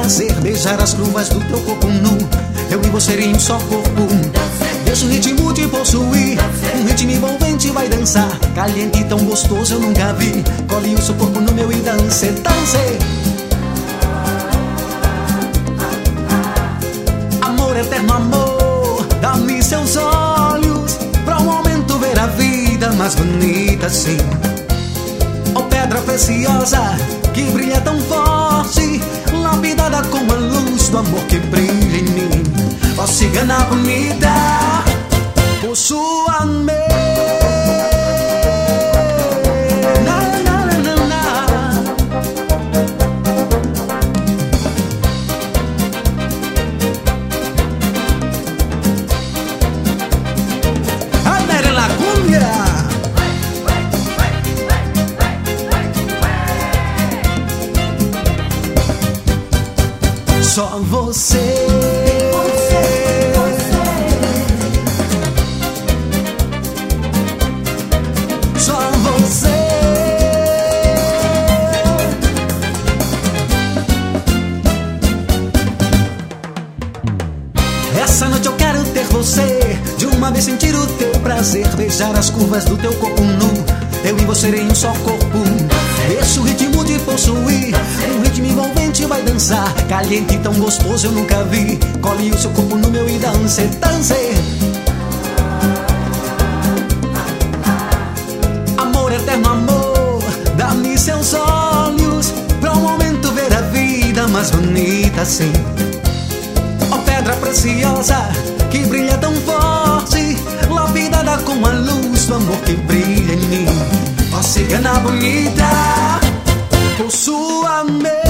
prazer beijar as curvas do teu corpo nu. Eu e você em um só corpo. Deixa o ritmo te possuir. Um ritmo envolvente vai dançar. Caliente e tão gostoso eu nunca vi. Cole o seu corpo no meu e dance, dance. Amor eterno, amor, dá-me seus olhos pra um momento ver a vida mais bonita assim. Oh pedra preciosa que brilha tão forte, lapidada com a luz do amor que brilha em mim. Ó cigana bonita, por sua mente. Só você, só você. Essa noite eu quero ter você, de uma vez sentir o teu prazer, beijar as curvas do teu corpo nu. Eu e você em um só corpo. Deixa o ritmo de possuir. Um ritmo envolvente vai dançar. Caliente e tão gostoso eu nunca vi. Cole o seu corpo no meu e dance, dance. Amor eterno, amor, dá-me seus olhos pra um momento ver a vida mais bonita assim. Ó pedra preciosa que brilha tão forte, lapidada com a luz do amor que brilha em mim. Ó cigana bonita, por sua mente.